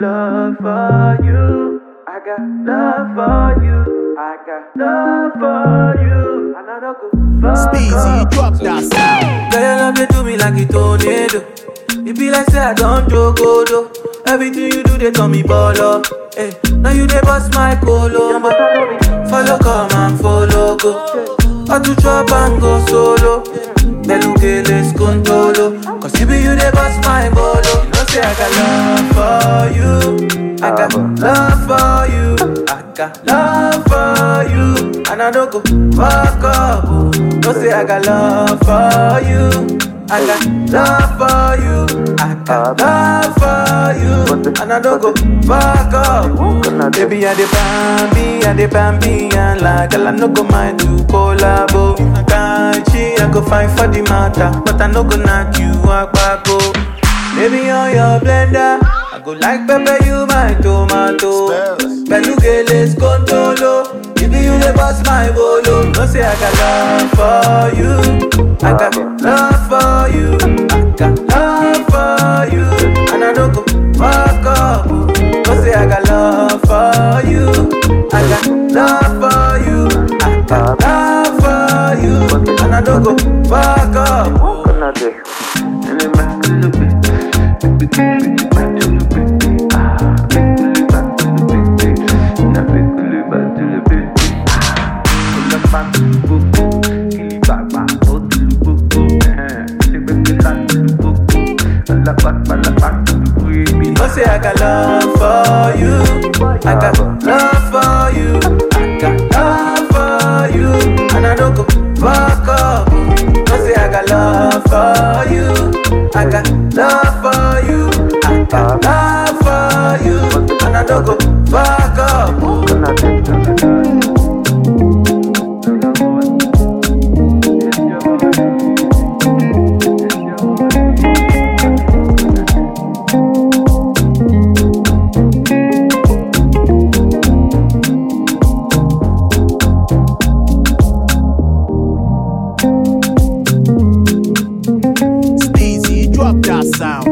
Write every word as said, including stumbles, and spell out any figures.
Love for you, I got love for you, I got love for you, and I don't go fuck Speezy, up. drop that sound. Girl, your love they do me like a tornado. It be like say I don't joke, though. Everything you do, they call me baller. Hey, now you they bust my colo. Follow, come and follow, go. I do chop and go solo. Beluke les contolo. Cause you be you they bust my bolo. You know say I got love for you, I got love for you, I got love for you, and I don't go fuck up. No say I got love for you, I got love for you, I got love for you, and I don't go fuck up. Baby I dey bambi, I dey bambi, and like girl I no go mind to collabo. Can't she I go fight for the matter, but I no go knock you out back go. Baby on your blender, I go like pepper you my tomato. Beluke les contolo. If you the boss my bolo. No say I got love for you, I got love for you, I got love for you, and I don't go fuck up. No say I got love for you, I got love for you, I got love for you, and I don't go fuck up. No say I got love for you, I got love for you, I got love for you, and I don't go fuck up. No say I got love for you, I got love for you, I got love for you, and I don't go fuck up. Speezy, drop that sound.